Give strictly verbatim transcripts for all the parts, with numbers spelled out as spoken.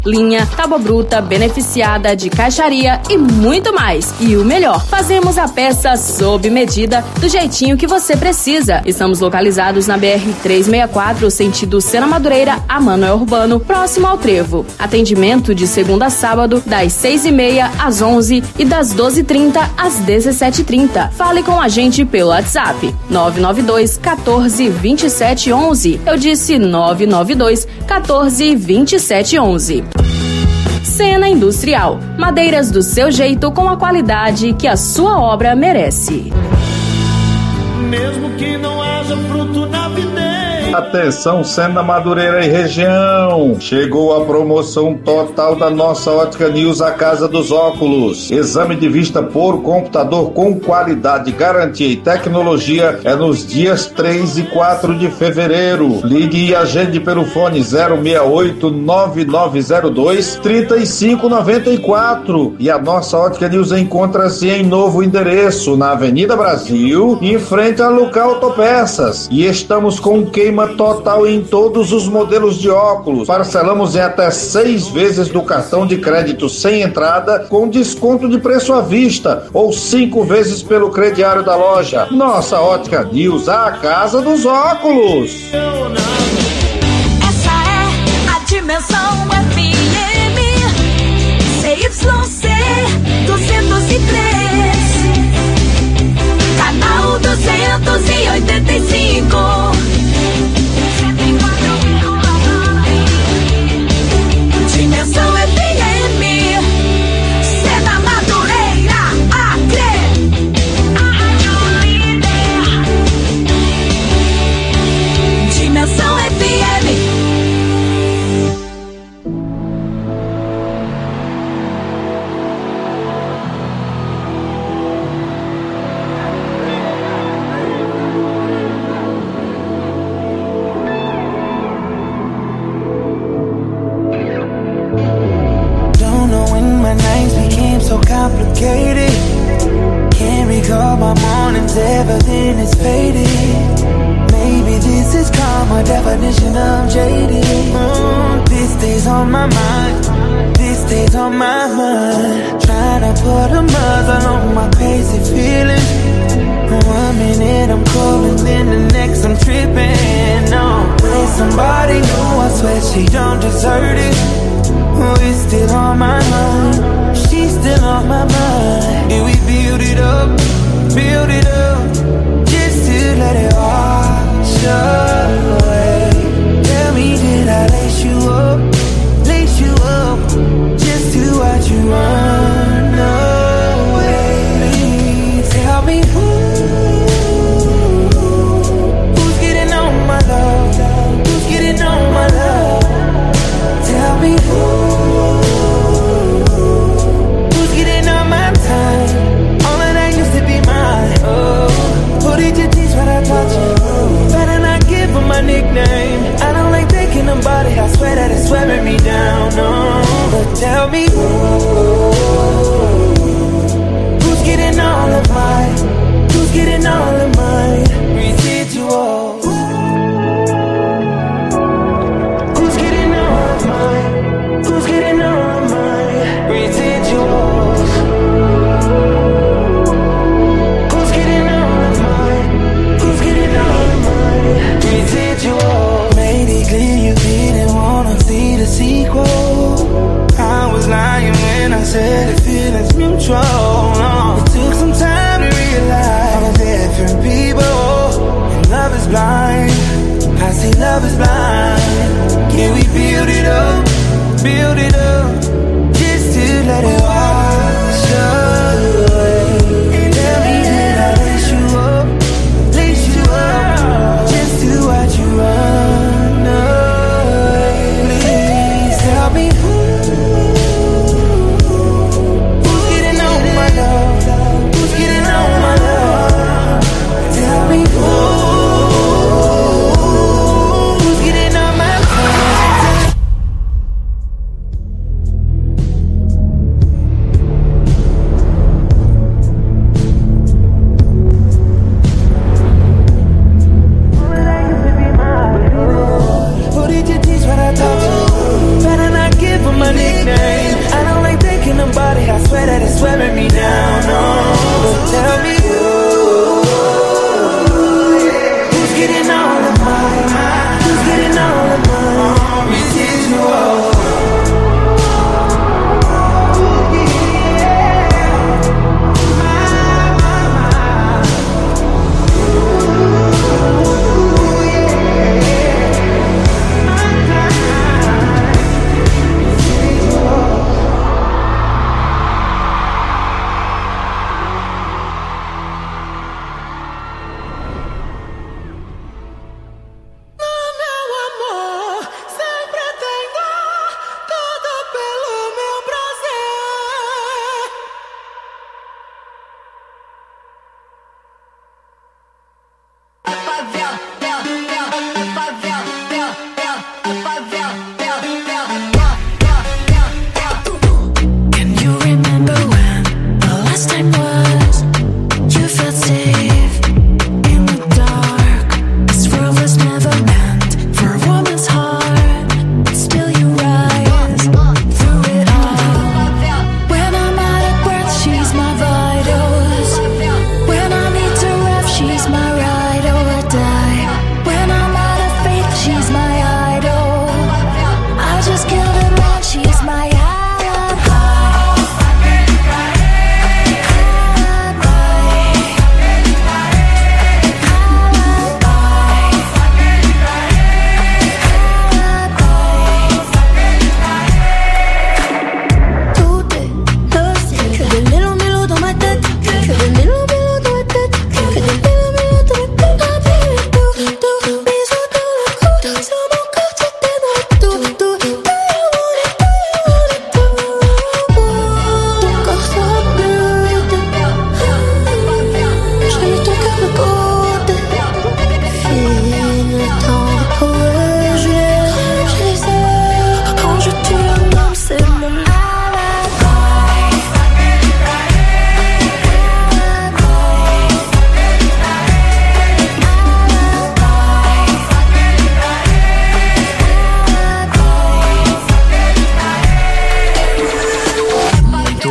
linha, tábua bruta, beneficiada de caixaria e muito mais. E o melhor, fazemos a peça sob medida, do jeitinho que você precisa. Estamos localizados na B R trezentos e sessenta e quatro, sentido Sena Madureira a Manoel Urbano, próximo ao Trevo. Atendimento de segunda a sábado, das seis e meia às onze e das doze e trinta às dezessete e trinta. Fale com a gente pelo WhatsApp nove nove dois, quatorze, vinte e sete, onze. Eu disse nove nove dois, quatorze, vinte e sete, onze. Sena Industrial, madeiras do seu jeito com a qualidade que a sua obra merece. Mesmo que não haja fruto na videira. Atenção, Sena Madureira e região. Chegou a promoção total da nossa Ótica News, a Casa dos Óculos. Exame de vista por computador com qualidade, garantia e tecnologia é nos dias três e quatro de fevereiro. Ligue e agende pelo fone zero seis oito, nove nove zero dois, três cinco nove quatro. E a nossa Ótica News encontra-se em novo endereço, na Avenida Brasil, em frente a Lucar Autopeças. E estamos com queima total em todos os modelos de óculos. Parcelamos em até seis vezes do cartão de crédito sem entrada, com desconto de preço à vista, ou cinco vezes pelo crediário da loja. Nossa Ótica News, a casa dos óculos. Essa é a Dimensão F M C Y C duzentos e três, canal duzentos e oitenta e cinco. Dimensão F M, Sena Madureira, Acre. Dimensão F M. So complicated, can't recall my mornings, everything is faded. Maybe this is karma, definition of jaded. mm, This day's on my mind, this day's on my mind. Trying to put a muzzle on my crazy feelings. One minute I'm cool and then the next I'm tripping. No, with somebody new, I swear she don't deserve it. Oh, it's still on my mind, she's still on my mind. Did we build it up, build it up, just to let it wash away? Tell me, did I lace you up, lace you up, just to watch you run away? Please tell me who, who's getting on my love, who's getting on my love? Tell me who. Nickname. I don't like thinking about it, I swear that it's wearing me down, no. But tell me who, who's getting all of mine, who's getting all of mine residuals, who's getting all of mine, who's getting all of mine residuals, who's getting all of mine, who's getting all of mine residuals. Made it clear you didn't wanna see the sequel. I was lying when I said the feeling's mutual. Oh, it took some time to realize I'm different people, and love is blind. I say love is blind. Can we build it up, build it up, just to let it wash away? Tell me, did I lace you up, lace you up, just to watch you run away? Please tell me who, who's getting on my love, who's getting on my love? Tell me who, who's getting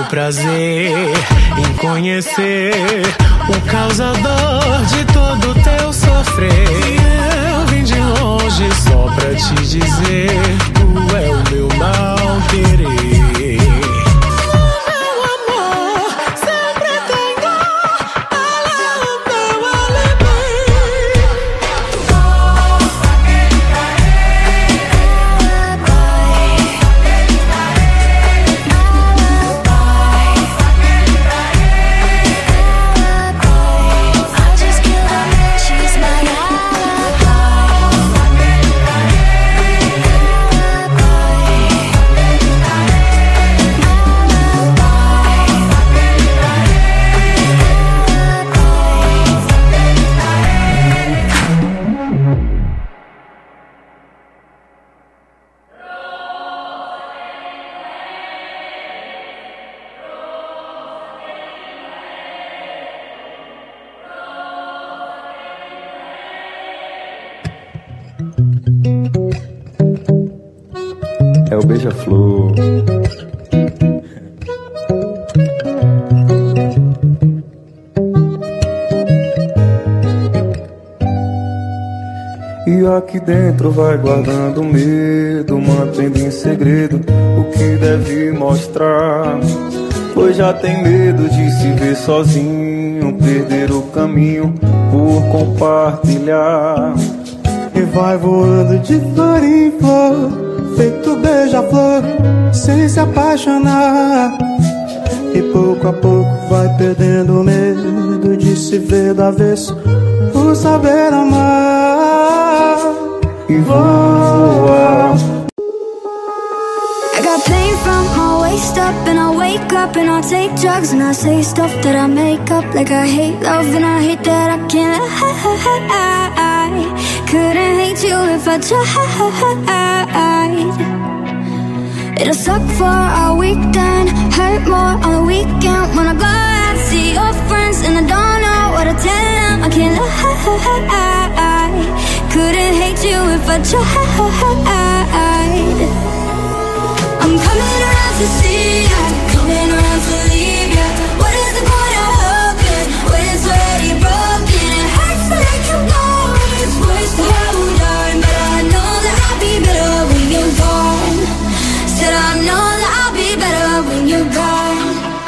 prazer em conhecer o causador de todo teu sofrer. Eu vim de longe só pra te dizer, tu é o meu não querer. É o beija-flor. E aqui dentro vai guardando medo, mantendo em segredo o que deve mostrar. Pois já tem medo de se ver sozinho, perder o caminho por compartilhar. E vai voando de flor em flor, feito beija-flor, sem se apaixonar. E pouco a pouco vai perdendo o medo de se ver do avesso, por saber amar. E voa. I got pain from my waist up, and I wake up and I take drugs and I say stuff that I make up, like I hate love and I hate that I can't lie. Couldn't hate you if I tried. It'll suck for a weekend, hurt more on the weekend. When I go out, see your friends and I don't know what to tell them. I can't lie. Couldn't hate you if I tried. I'm coming around to see ya, coming around to leave ya. What is the point of hoping when it's already broken? It hurts to let you go, it's worse to hold on. But I know that I'll be better when you're gone. Said I know that I'll be better when you're gone.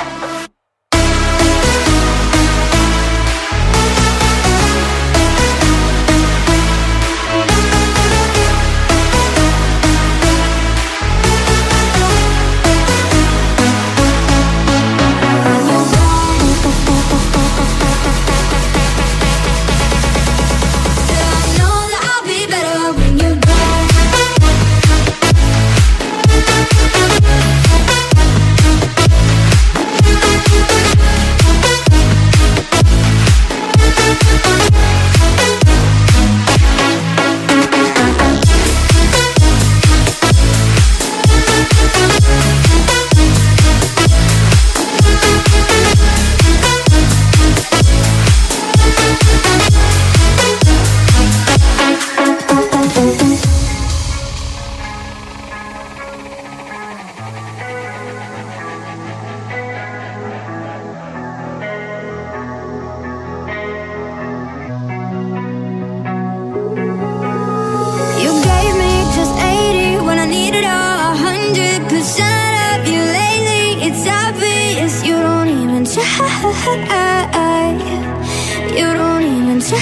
You don't even try.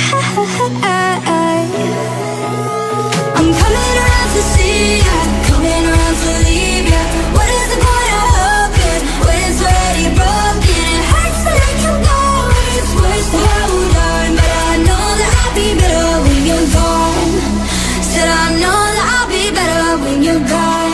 I'm coming around to see ya, coming around to leave ya. What is the point of hoping when it's already broken? It hurts to let you go, it's worse to hold on. But I know that I'll be better when you're gone. Said I know that I'll be better when you're gone.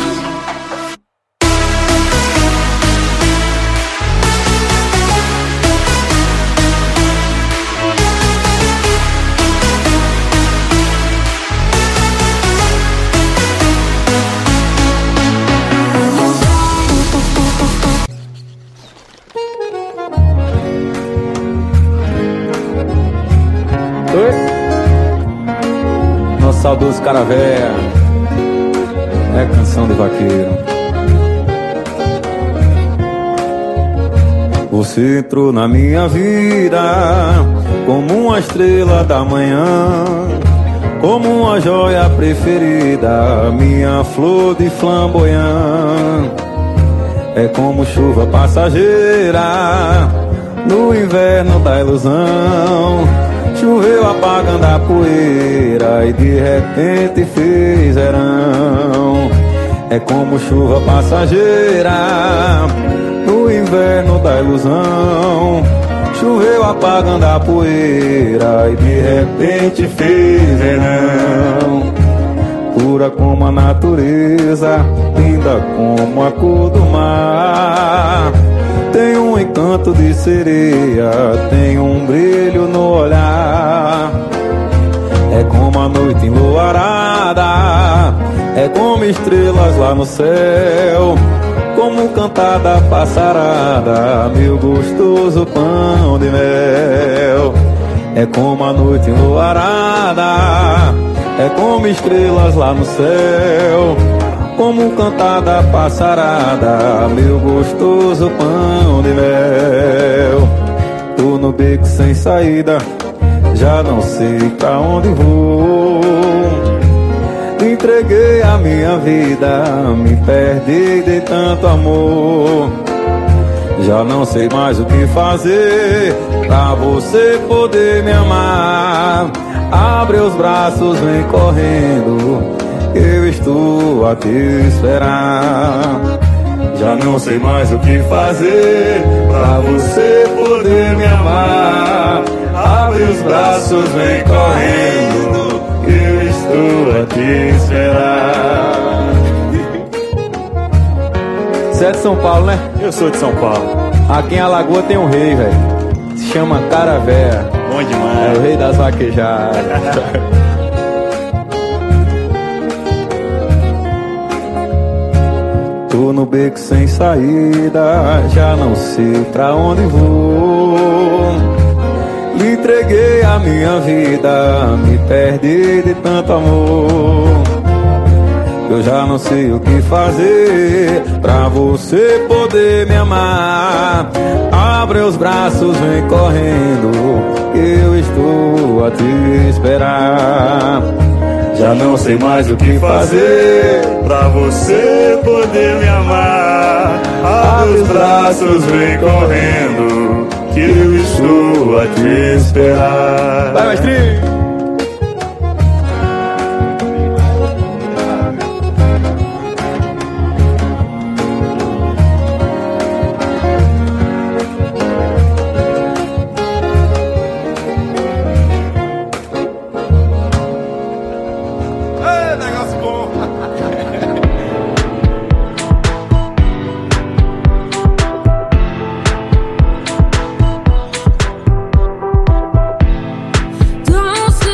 Nosso saudoso Caravéia, é canção de vaqueiro. Você entrou na minha vida como uma estrela da manhã, como uma joia preferida, minha flor de flamboyant. É como chuva passageira no inverno da ilusão. Choveu apagando a poeira e de repente fez verão. É como chuva passageira no inverno da ilusão. Choveu apagando a poeira e de repente fez verão. Pura como a natureza, linda como a cor do mar. Tem um encanto de sereia, tem um brilho no olhar. É como a noite enluarada, é como estrelas lá no céu, como cantar da passarada, meu gostoso pão de mel. É como a noite enluarada, é como estrelas lá no céu, como cantar da passarada, meu gostoso pão de mel. Tô no beco sem saída, já não sei pra onde vou. Entreguei a minha vida, me perdi de tanto amor. Já não sei mais o que fazer pra você poder me amar. Abre os braços, vem correndo, eu estou a te esperar. Já não sei mais o que fazer pra você poder me amar. Abre os braços, vem correndo, eu estou a te esperar. Você é de São Paulo, né? Eu sou de São Paulo. Aqui em Alagoa tem um rei, velho. Se chama Caravéia. Bom demais. É o rei das vaquejadas. Tô no beco sem saída, já não sei pra onde vou. Lhe entreguei a minha vida, me perdi de tanto amor. Eu já não sei o que fazer pra você poder me amar. Abre os braços, vem correndo, eu estou a te esperar. Já não sei mais o que fazer pra você poder me amar. Abre os braços, vem correndo, que eu estou a te esperar. Vai, mestrinho! Don't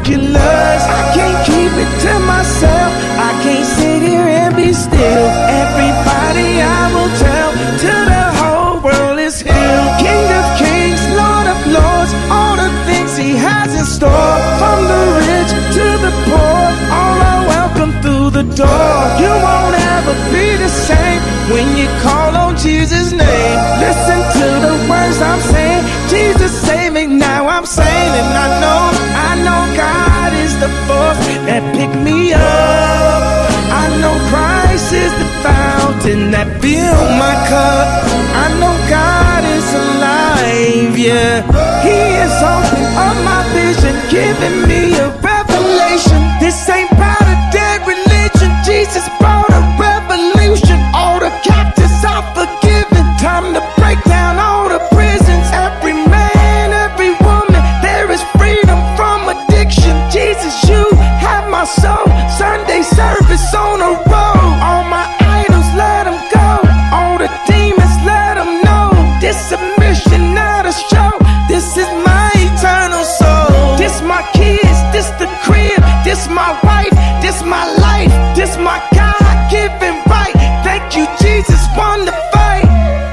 ridiculous. I can't keep it to myself. I can't sit here and be still. Everybody I will tell, till the whole world is healed. King of kings, Lord of lords, all the things he has in store. From the rich to the poor, all are welcome through the door. You won't ever be the same when you call on Jesus' name. Listen to the words I'm saying. Jesus save me, now I'm saying, and I know, I know God is the force that picked me up. I know Christ is the fountain that filled my cup. I know God is alive, yeah. He is opening up my vision, giving me a revelation. This ain't about a dead religion. Jesus brought a revolution. All the captives are forgiven. Time to break down all the prisons. Every man, every woman, there is freedom from addiction. Jesus, you have my soul. Sunday service on the road. All my idols, let them go. All the demons, let them know. This a mission, not a show. This is my eternal soul. This my kids, this the crib. This my wife, this my life. This my God-given right. Thank you, Jesus, won the fight.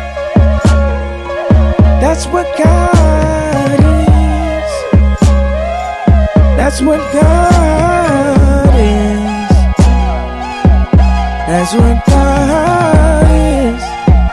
That's what God is. That's what God is. That's what God is.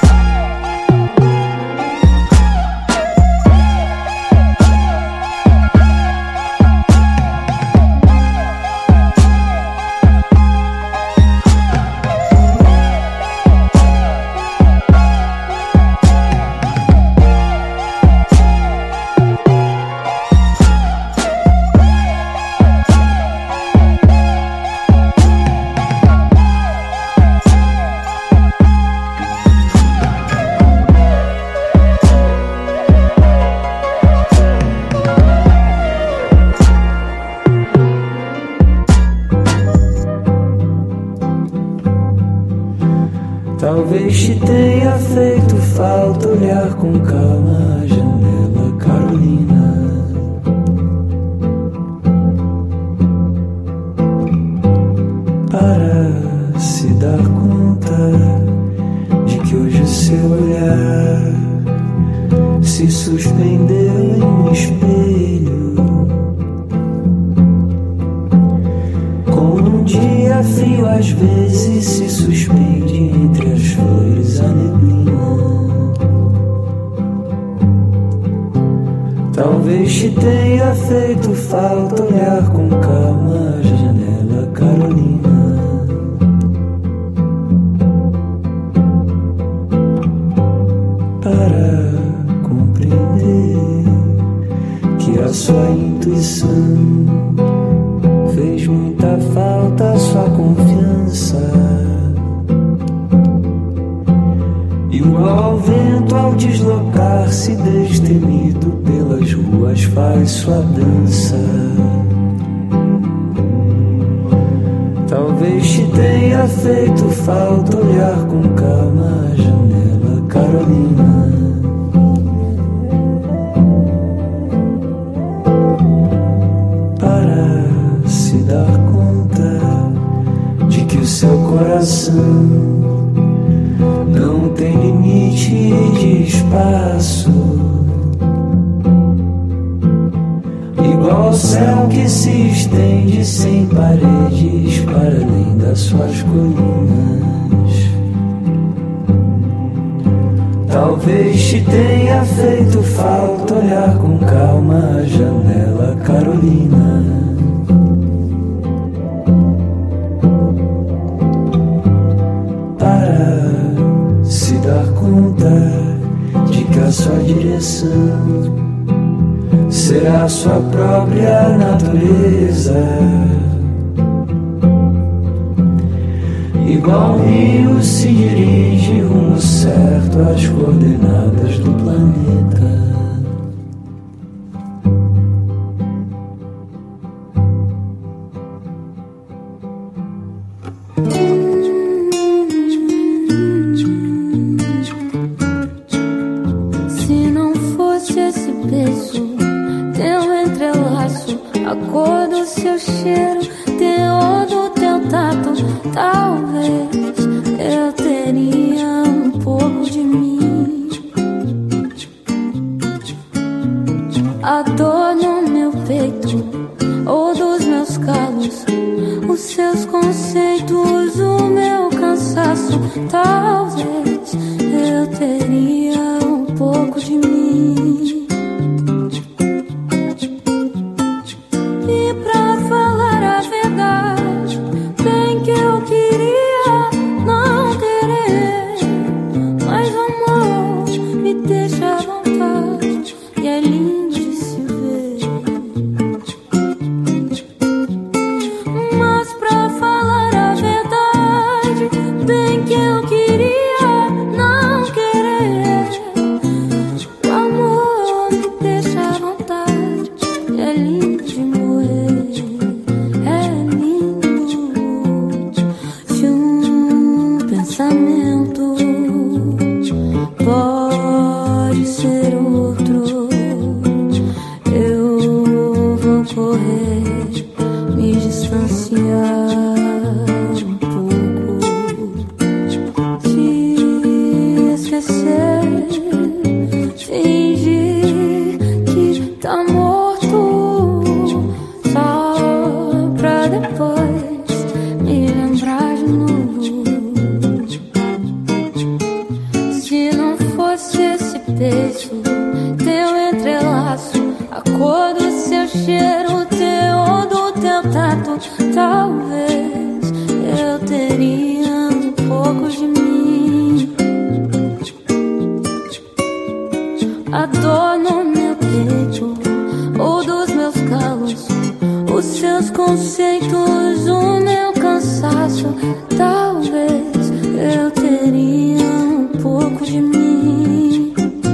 Talvez te tenha feito falta olhar com calma a janela, Carolina. Para se dar conta de que hoje o seu olhar se suspendeu em um espelho. Como num dia frio às vezes se suspende entre as flores a neblina. Talvez te tenha feito falta olhar com calma a janela, Carolina. Para compreender que a sua intuição fez muita falta, a sua confiança. Igual ao vento ao deslocar-se destemido pelas ruas faz sua dança. Talvez te tenha feito falta olhar com calma a janela, Carolina. Para se dar conta de que o seu coração não tem limite de espaço, igual ao céu que se estende sem paredes para além das suas colinas. Talvez te tenha feito falta olhar com calma a janela, Carolina. De que a sua direção será a sua própria natureza, igual um rio se dirige rumo certo às coordenadas do planeta. a cor do seu cheiro, teor do teu tato. Talvez eu teria um pouco de mim. A dor no meu peito ou dos meus calos, os seus conceitos, o meu cansaço. Talvez eu teria um pouco de mim. E pra falar a verdade, bem que eu queria não querer, mas o amor me deixa à vontade e é lindo de se ver. Mas pra falar a verdade, bem que eu queria não querer, o amor me deixa à vontade e é lindo de morrer. É lindo. Se um pensamento pode ser outro, eu vou correr, me distanciar um pouco, te esquecer, fingir que tá morto, só pra depois me lembrar de novo. Se não fosse esse beijo, teu entrelaço, a cor do seu cheiro, o teor do teu tato, talvez eu teria um pouco de mim. A dor no meu peito ou dos meus calos, os seus conceitos, o meu cansaço. Talvez eu teria um pouco de mim.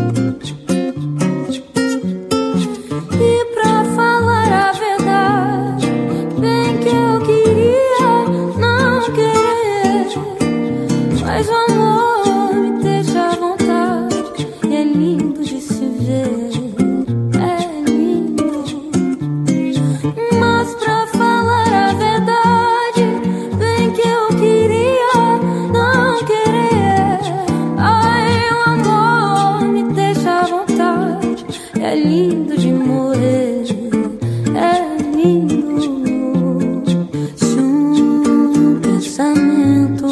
E pra falar a verdade, bem que eu queria não querer, mas o amor me deixa à vontade e é lindo de se ver. É lindo. Mas pra falar a verdade, bem que eu queria não querer, ai, o amor me deixa à vontade, é lindo de morrer. É lindo. Se um pensamento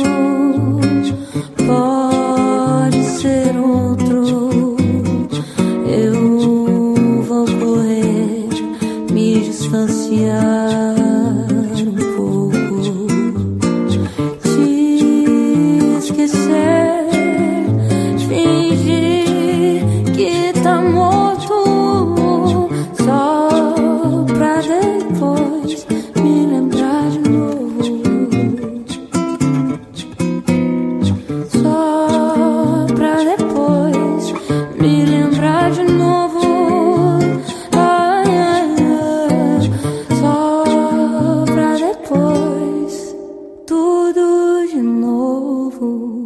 pode ser outro, eu vou correr, me distanciar um pouco, te esquecer, fingir que tá morto, só pra depois me lembrar de novo. Só pra depois me lembrar de novo. Ai, ai, ai. Só pra depois tudo de novo.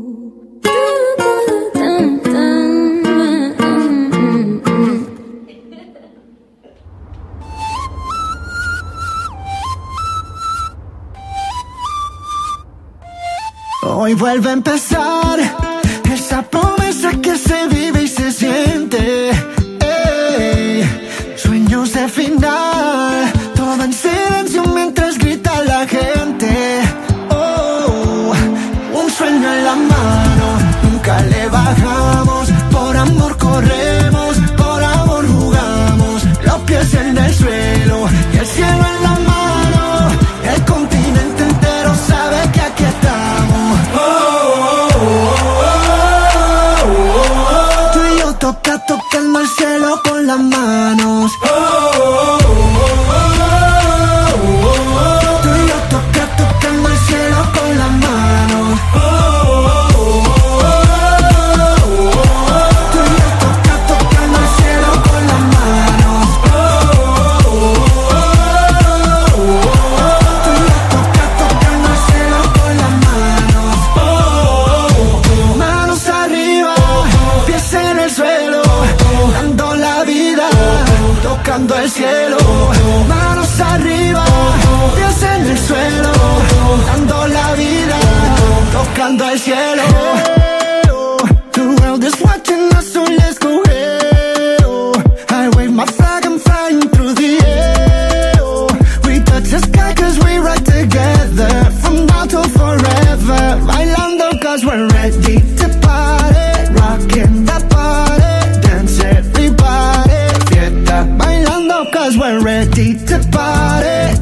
Hoy vuelve a empezar esa promesa que se vive y se siente. Ey, sueños de final, todo en silencio mientras grita la gente. Oh, un sueño en la mano, nunca le bajamos. Por amor corremos, por amor jugamos. Los pies en el suelo y el cielo en la mano. El continente entero sabe que aquí estamos. Oh, oh, oh, oh, oh, oh, oh. Tú y yo toca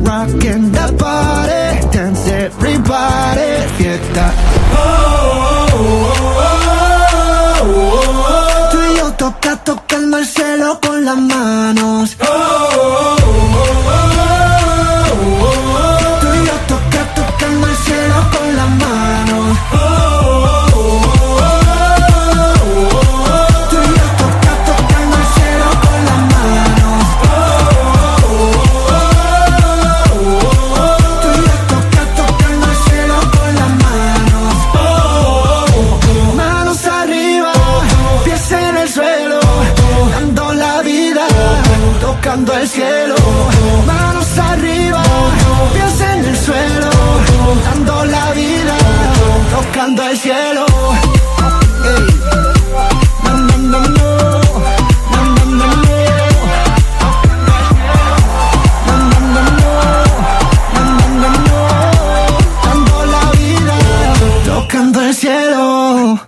rocking the party, dance everybody, fiesta. Oh, oh, oh, oh, oh, oh. Tú y yo toca, tocando el cielo con las manos. Oh, oh, oh, oh, oh, oh, oh. Tú y yo toca, tocando el cielo con las manos. Oh, oh, oh, oh, oh, oh. Tú y yo toca, tocando el cielo con las manos. Oh, oh, oh, oh, oh. Tú y yo toca, tocando el cielo con las manos. Oh, oh, oh. Manos arriba, pies en el suelo, dando la vida, tocando el cielo. Manos arriba, pies en el suelo, dando la vida, tocando el cielo. Hey. No, no, no, no. No, no, no, no. No, no, no, no. No, no, no, no. Dando la vida, tocando el cielo.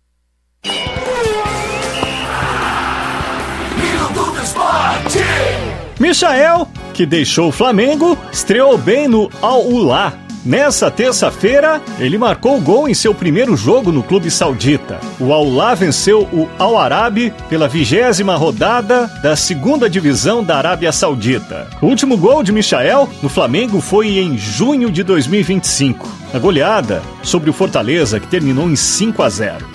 Michael, que deixou o Flamengo, estreou bem no Al-Hilal. Nessa terça-feira, ele marcou o gol em seu primeiro jogo no clube saudita. O Al-Hilal venceu o Al-Arabi pela vigésima rodada da segunda divisão da Arábia Saudita. O último gol de Michael no Flamengo foi em junho de dois mil e vinte e cinco. A goleada sobre o Fortaleza, que terminou em cinco a zero.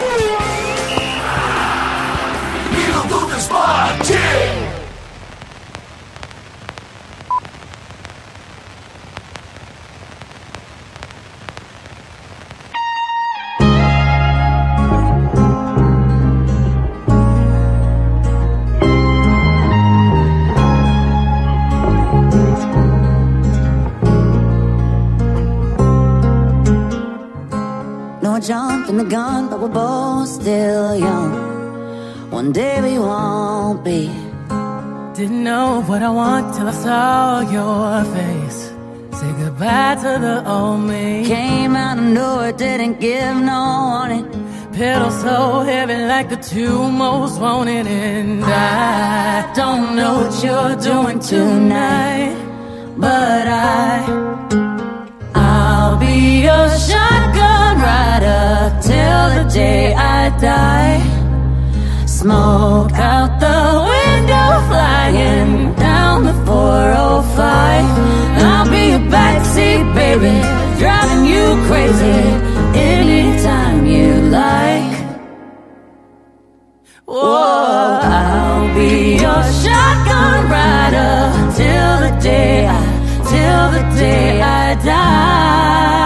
Jumped in the gun, but we're both still young. One day we won't be. Didn't know what I want till I saw your face. Say goodbye to the old me. Came out of nowhere, didn't give no warning. Pedal so heavy like the two most wanted. And I don't know what you're doing tonight, but I I'll be your shotgun rider till the day I die. Smoke out the window, flying down the four oh five. I'll be your backseat baby, driving you crazy anytime you like. Whoa, I'll be your shotgun rider till the day I, till the day I die.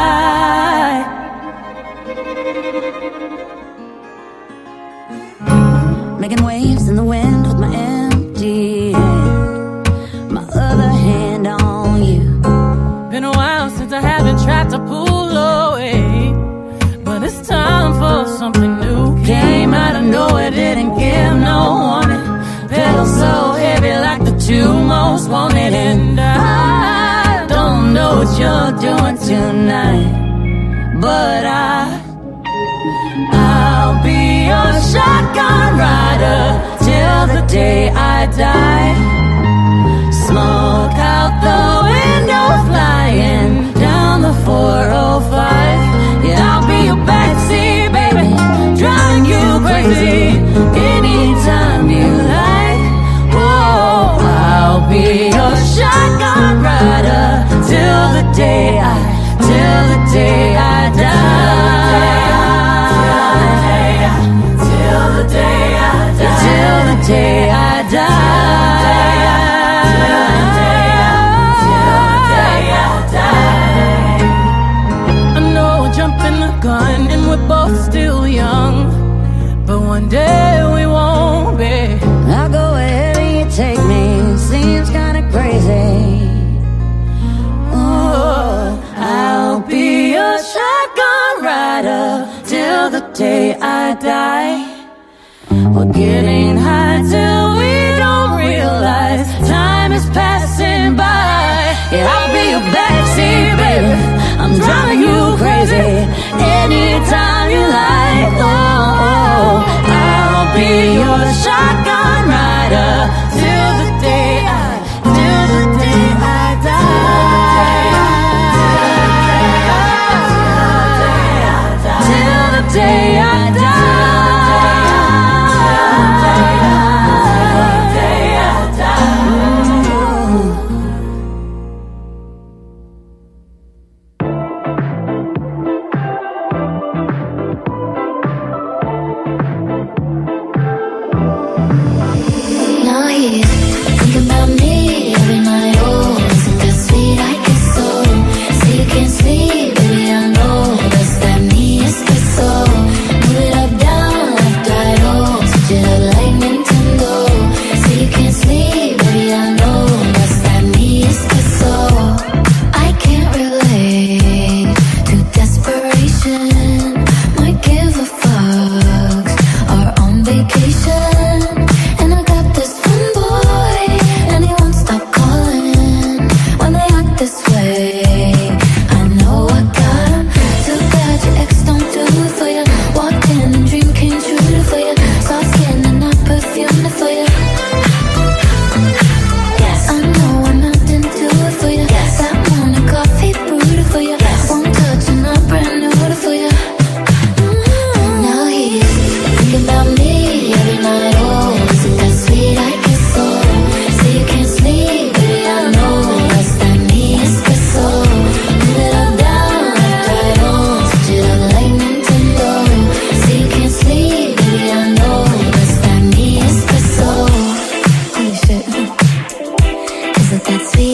Making waves in the wind with my empty hand, my other hand on you. Been a while since I haven't tried to pull away, but it's time for something new. Came out of nowhere, didn't give no warning. Pedal so heavy like the two most wanted. And I don't know what you're doing tonight, but I I'll be your shotgun rider till the day I die. Smoke out the window, flying down the four oh five. Yeah, I'll be your backseat baby, driving you crazy anytime you like. Whoa, I'll be your shotgun rider till the day I, till the day I die. Till the day I die. Till the day I die. I know we're jumping the gun and we're both still young, but one day we won't be. I'll go wherever you take me, seems kinda crazy. Oh, I'll be your shotgun rider till the day I die. We're getting high till we don't realize time is passing by. Yeah, I'll be your backseat baby, I'm driving you crazy anytime you like. Oh, oh, I'll be your shotgun rider till the day I, till the day I die.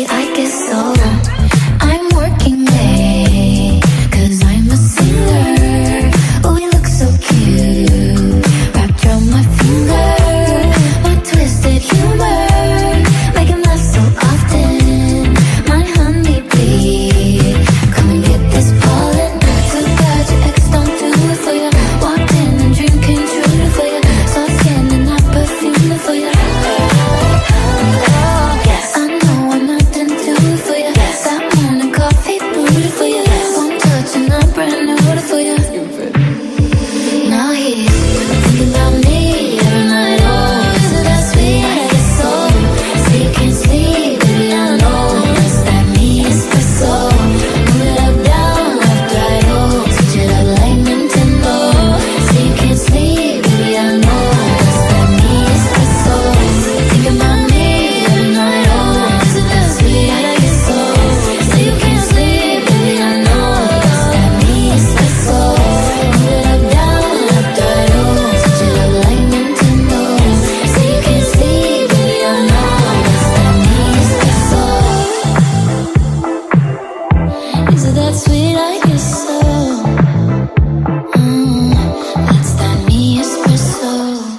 I guess so. I'm working late, cause I'm a singer. Oh, you look so cute, wrapped around my finger. My twisted humor, make him laugh so often. My honeybee, come and get this pollen. Too bad your ex don't do it for you. Walked in and drinking true for you. Soft skin and that perfume for you. Yes, I know I'm not into it for you. That morning coffee brewed for you. One touch and I'm brand new for you. Now he's thinking about me every night. Oh, isn't that sweet? I guess so. So you can't sleep, baby, I know. That's that me espresso. Move it up, down, left, right, oh. Switch it up like Nintendo. So you can't sleep, baby, I know. That's that me espresso. Thinking about me every night. Oh, isn't that sweet? I guess so. So you can't sleep, baby, I know. That's that me espresso. Move it up, down, left, right, oh. Switch it up like Nintendo. So you can't sleep, baby, I know. That's that me espresso. Is it that sweet? I guess so. Mm, that's that me espresso.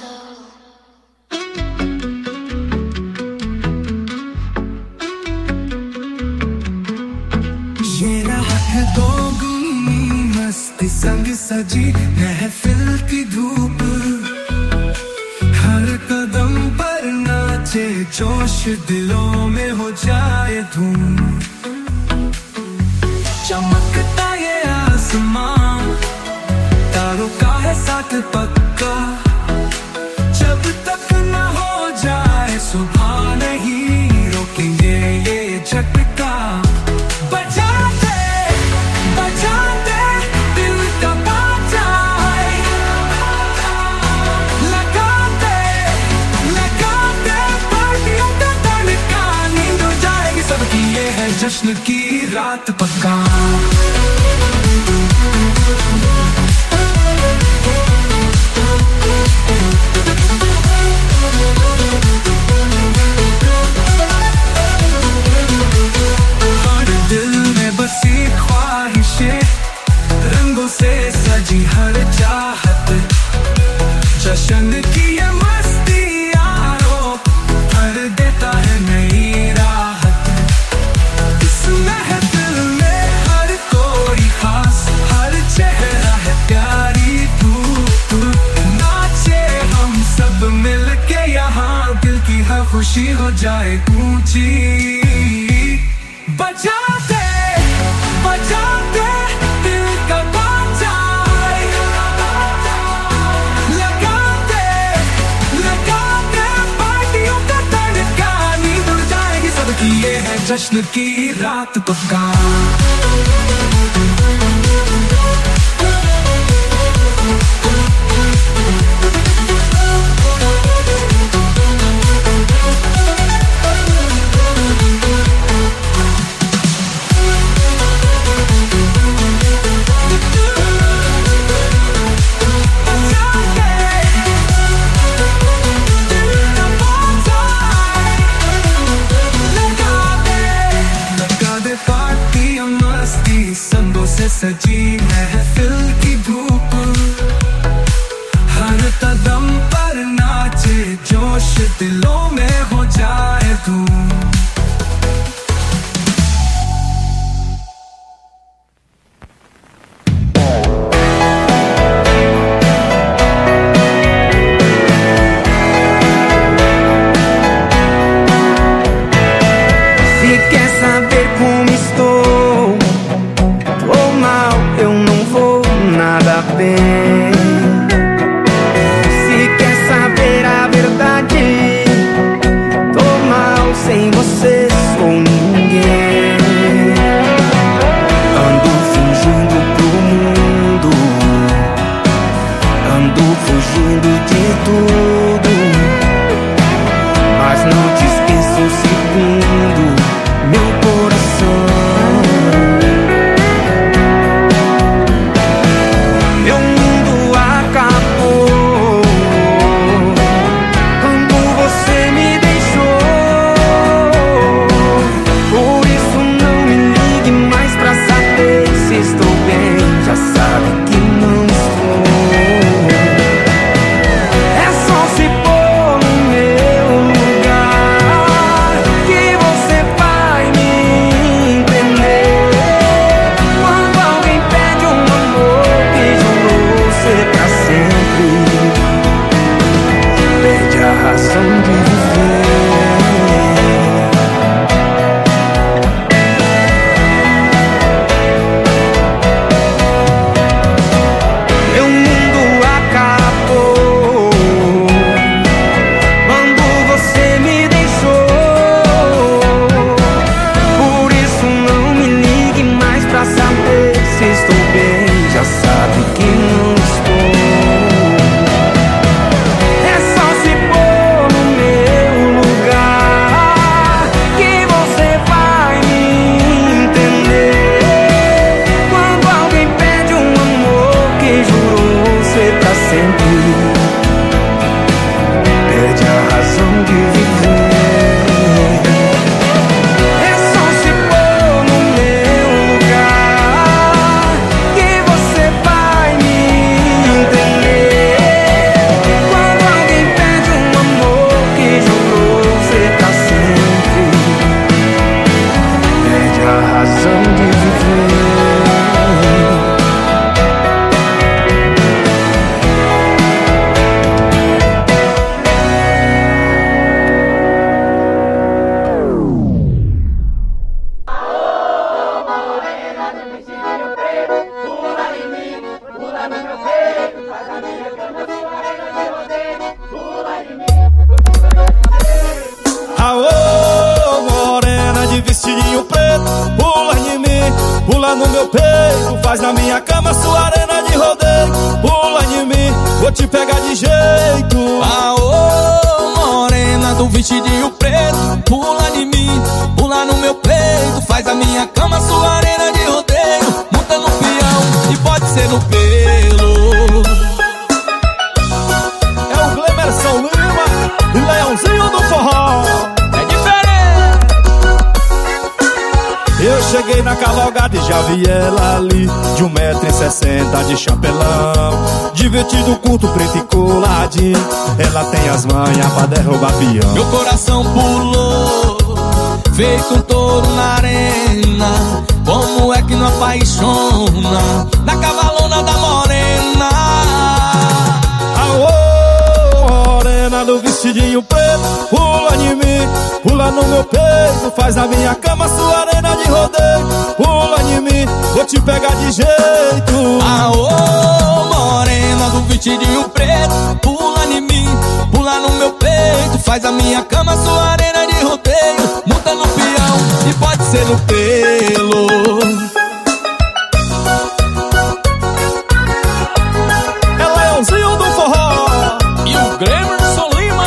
ये रहा है दो गुनी मस्ती संग सजी महफिल की धूप हर कदम पर नाचे जोश दिलों में हो जाए धूम चमकता ये आसमान तारों का है साथ पक्का जब तक न हो जाए सुबह नहीं रोकेंगे ये झटका बजाते बजाते दिल का बाजा लगाते लगाते पार्टियों का तड़का नींद हो जाएगी सबकी ये है जश्न की रात पक्का हर दिल में बसी ख्वाहिशें रंगों से सजी हर चाहत जश्न की ये मस्ती यारो भर देता है नई राहत इस महफिल में हर कोई खास हर चेहरा है प्यारी तू तू नाचे हम सब मिलके यहाँ दिल की हर खुशी हो जाए ऊंची बजाते बजाते दिल का बाजा लगाते लगाते पार्टियों का तड़का नींद उड़ जाएगी सबकी ये है जश्न की रात पक्का preto, pula em mim, pula no meu peito, faz na minha cama sua arena de rodeio. Pula em mim, vou te pegar de jeito. Aô, morena do vestidinho preto, pula em mim, pula no meu peito, faz a minha cama sua arena de rodeio. Monta no peão e pode ser no pelo. É o Glemerson Lima e Leãozinho do Forró. É diferente. Eu cheguei na cavalgada e já vi ela ali, de um metro e sessenta de chapelão, de vestido curto, preto e coladinho. Ela tem as manhas pra derrubar peão. Meu coração pulou, feito um touro na arena. Como é que não apaixona na cavalona da morena? Aô, morena do vestidinho preto, pula em mim, pula no meu peito, faz na minha cama sua arena de rodeio. Pula em mim, vou te pegar de jeito. Aô, morena do vestidinho preto, pula em mim, pula no meu peito, faz a minha cama sua arena de rodeio. Monta no peão e pode ser no pelo. É Leãozinho do Forró e o Glemerson Lima.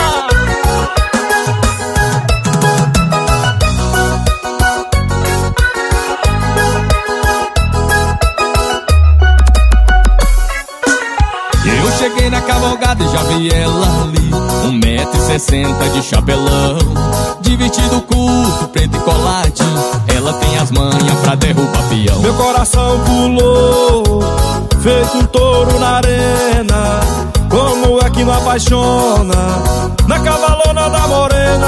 Eu cheguei na cavalgada e já vi ela ali, um metro e sessenta de chapelão, de vestido curto, preto e coladinho. Ela tem as manhas pra derrubar peão. Meu coração pulou, feito um touro na arena. Como é que não apaixona na cavalona da morena?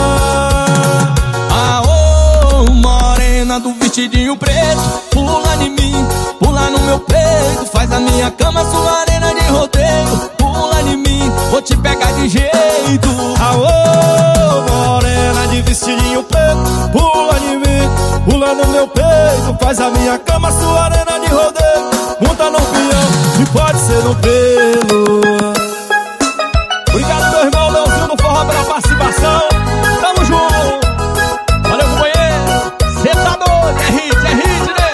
Aô, morena do vestidinho preto, pula em mim, pula no meu peito, faz a minha cama sua arena de rodeio. Pula em mim, vou te pegar de jeito. Aô, morena de vestidinho preto, pula em mim, pula no meu peito, faz a minha cama sua arena de rodeio. Monta no peão e pode ser no pelo. Obrigado, meu irmão Leãozinho do Forró, pela participação. Tamo junto. Valeu, companheiro. Cê tá doido, é hit, é hit, né?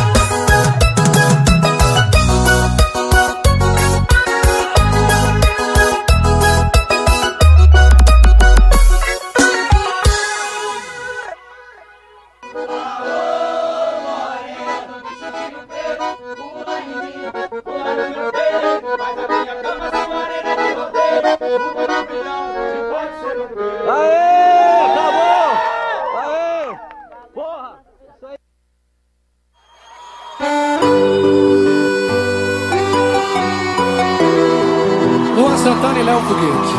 Luan Santana e Léo Foguete.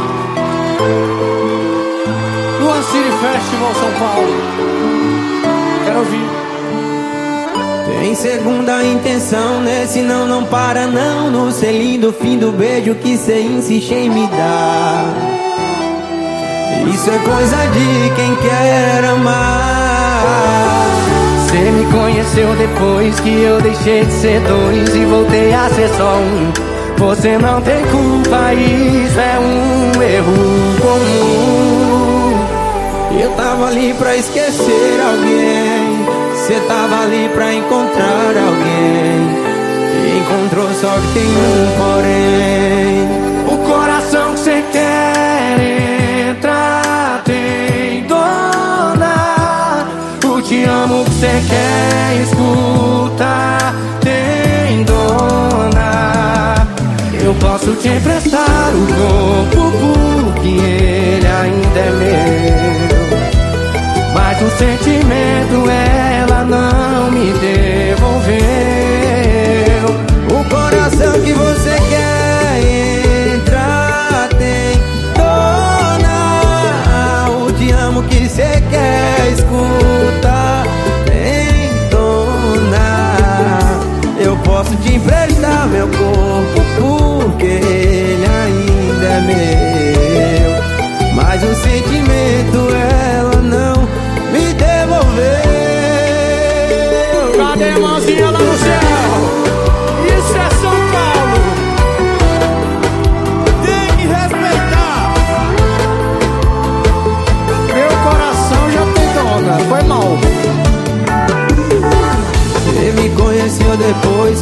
Luan City Festival São Paulo. Quero ouvir. Tem segunda intenção, né? Senão não para não. No selinho do fim do beijo que cê insiste em me dar. Isso é coisa de quem quer amar. Cê me conheceu depois que eu deixei de ser dois e voltei a ser só um. Você não tem culpa, isso é um erro comum. Eu tava ali pra esquecer alguém, cê tava ali pra encontrar alguém, e encontrou só que tem um porém. O coração que cê quer entrar tem dona. O te amo que cê quer escutar tem dona. Eu posso te emprestar o corpo porque ele ainda é meu, mas o sentimento ela não me devolveu. O coração que você quer entrar tem dona. O te amo que você quer escutar tem dona. Eu posso te emprestar meu corpo porque ele ainda é meu, mas o sentimento ela não me devolveu. Cadê a mãozinha lá no céu? Isso é São Paulo. Tem que respeitar. Meu coração já tem dona, foi mal.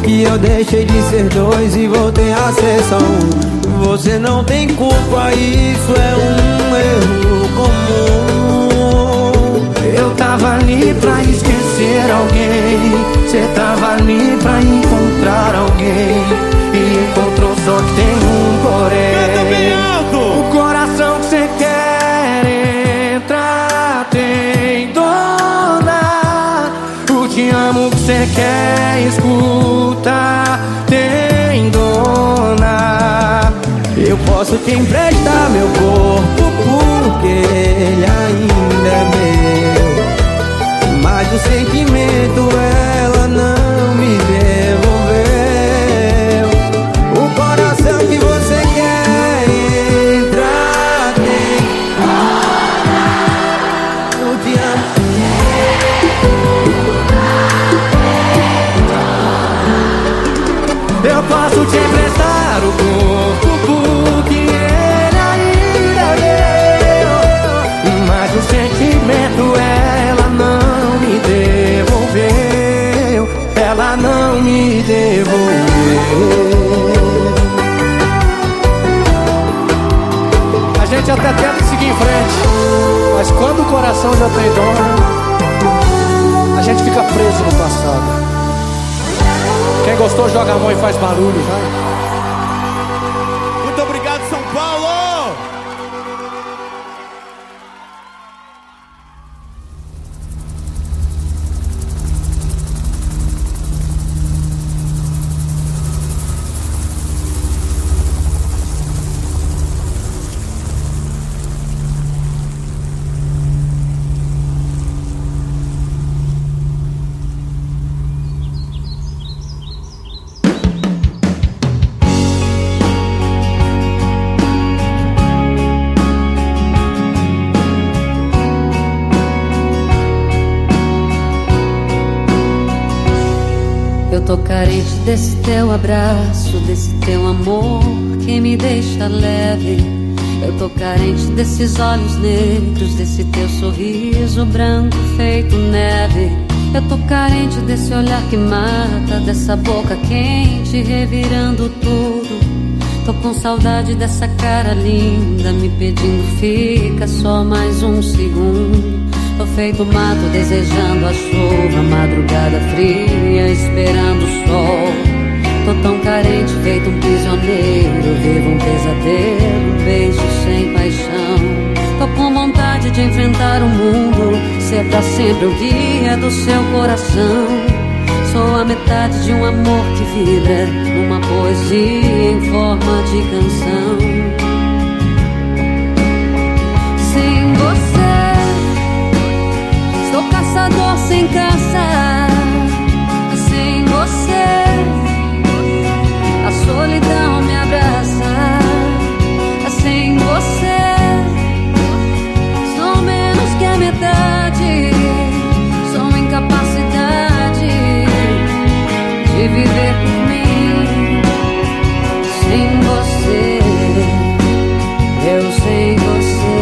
que eu deixei de ser dois e voltei a ser só um. Você não tem culpa, isso é um erro comum. Eu tava ali pra esquecer alguém, cê tava ali pra encontrar alguém, e encontrou, só que tem um porém. O coração que cê quer entrar tem dona. O te amo que cê quer escutar tem dona. Eu posso te emprestar meu corpo porque ele ainda é meu, mas o sentimento ela não me devolveu. O coração que você quer entrar tem eu te amo. Eu posso te emprestar o corpo porque ele ainda é meu, mas o sentimento ela não me devolveu. Ela não me devolveu. A gente até tenta seguir em frente, mas quando o coração já tem dor, a gente fica preso no passado. Quem gostou joga a mão e faz barulho, vai. Muito obrigado, São Paulo! Eu tô carente desse teu abraço, desse teu amor que me deixa leve. Eu tô carente desses olhos negros, desse teu sorriso branco feito neve. Eu tô carente desse olhar que mata, dessa boca quente revirando tudo. Tô com saudade dessa cara linda me pedindo fica só mais um segundo. Tô feito mato desejando a chuva, madrugada fria esperando o sol. Tô tão carente feito um prisioneiro, vivo um pesadelo, um beijo sem paixão. Tô com vontade de enfrentar o mundo, ser pra sempre o guia do seu coração. Sou a metade de um amor que vibra numa poesia em forma de canção. Sem você sou caçador sem caça, sem você a solidão me abraça. Sem você sou menos que a metade, sou incapacidade de viver por mim. Sem você, eu sem você.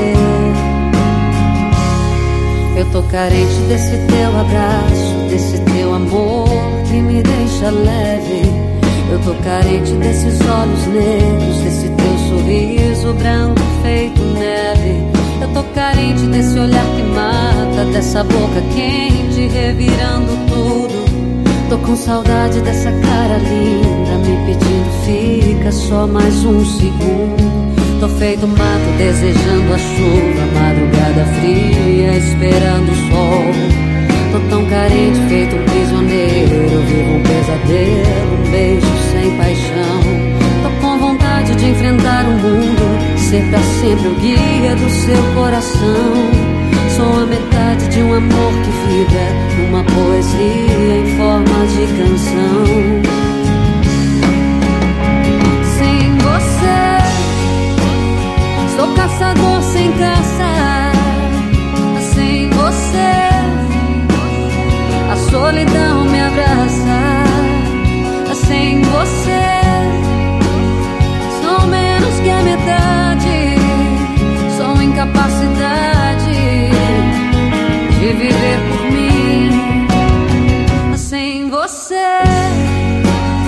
Eu tô carente desse teu abraço, desse teu amor que me deixa leve. Eu tô carente desses olhos negros, desse teu sorriso branco feito neve. Eu tô carente desse olhar que mata, dessa boca quente revirando tudo. Tô com saudade dessa cara linda me pedindo fica só mais um segundo. Tô feito mato desejando a chuva, madrugada fria esperando o sol. Tô tão carente feito um prisioneiro, vivo um pesadelo, um beijo sem paixão. Tô com vontade de enfrentar o mundo, ser pra sempre o guia do seu coração. Sou a metade de um amor que vibra numa poesia em forma de canção. Sem você sou caçador sem caça. Sem você a solidão me abraça. Sem você sou menos que a metade, sou incapacidade de viver por mim. Sem você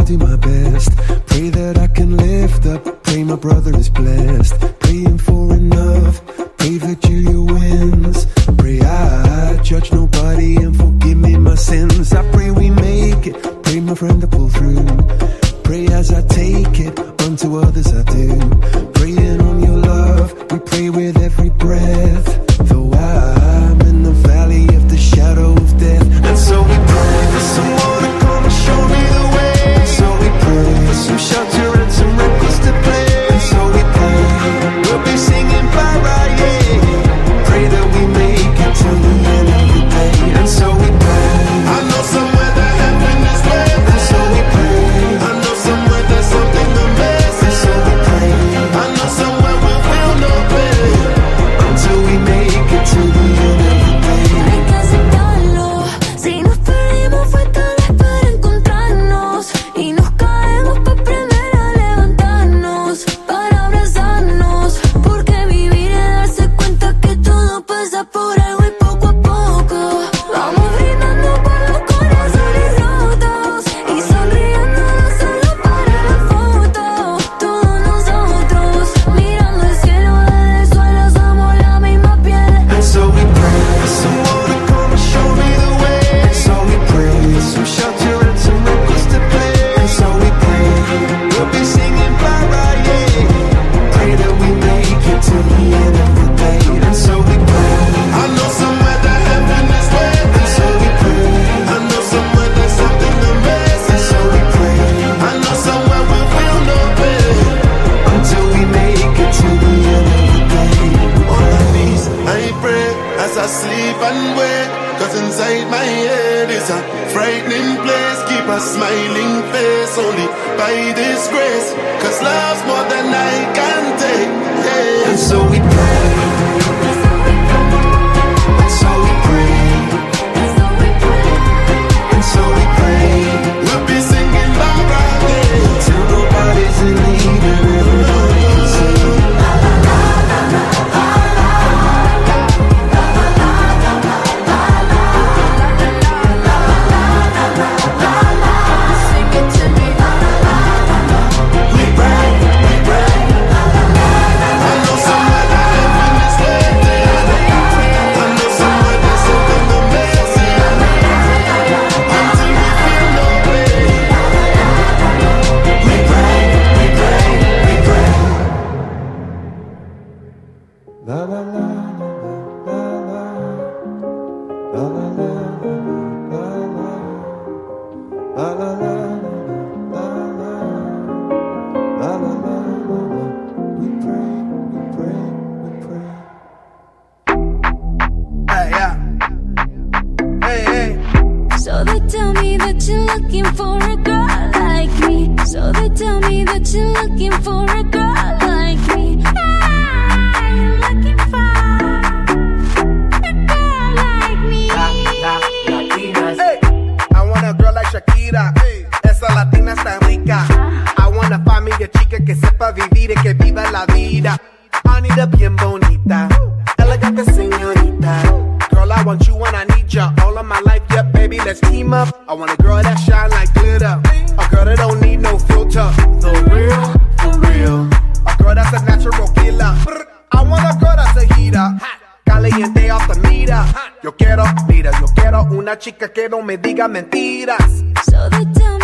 do my best. Pray that I can lift up. Pray my brother is blessed. Praying for enough. Pray that Julia wins. Pray I judge nobody and forgive me my sins. I pray we make it. Pray my friend to pull through. Pray as I take it. Unto others I do. Praying on your love. We pray with every breath. Though I'm in the valley of the shadow of death. And so we pray for someone to come and show me the way. And so we pray for some shelter and some records to play. And so we pray we'll be singing bye-bye, yeah. Pray that we make it to the end of the day. And so we pray. I know somewhere that heaven is waiting. And so we pray. I know somewhere there's something amazing. And so we pray. I know somewhere we will not pay until we make it to the end of the day. Hay que aceptarlo. Si nos perdimos fue tal vez para encontrarnos. Y nos caemos para aprender a levantarnos. Para abrazarnos. Porque vivir es darse cuenta que todo pasa por algo y poco a poco vamos brindando por los corazones rotos. Y sonriendo no solo para la foto. Todos nosotros mirando el cielo desde el suelo somos la misma piel. And so we pray for someone to come and show me the way. And so we pray for some shelter and some records to play. And so we pray we'll be singing bye-bye, yeah. Pray that we make it to the end of the day. And so we pray. I know somewhere that heaven is waiting. And so we pray. I know somewhere there's something amazing. And so we pray. I know somewhere we will not pay until we make it to the end of the day. On my knees, I pray as I sleep and wake. Cause inside my head is a frightening place. Keep a smiling face only by this grace. Cause love's more than I can take, yeah. And so we pray. And so we pray. And so we pray. We'll be singing bye-bye, yeah. Till nobody's in need and everybody can sing. Hey, yeah. Hey, hey. So they tell me that you're looking for a girl like me. So they tell me that you're looking for a girl like me. Ah, you're looking for a girl like me. Hey, I want a girl like Shakira. Hey, esa latina está rica. I want a familia chica que sepa vivir y que viva la vida. Anita bien bonita, elegante señorita. Girl, I want you and I need ya all of my life. Yep, baby, let's team up. I want a girl that shine like glitter, a girl that don't need no filter. The real, for real. A girl that's a natural killer. I want a girl that's a heater, caliente off the meter. Yo quiero, mira, yo quiero una chica que no me diga mentiras. So they tell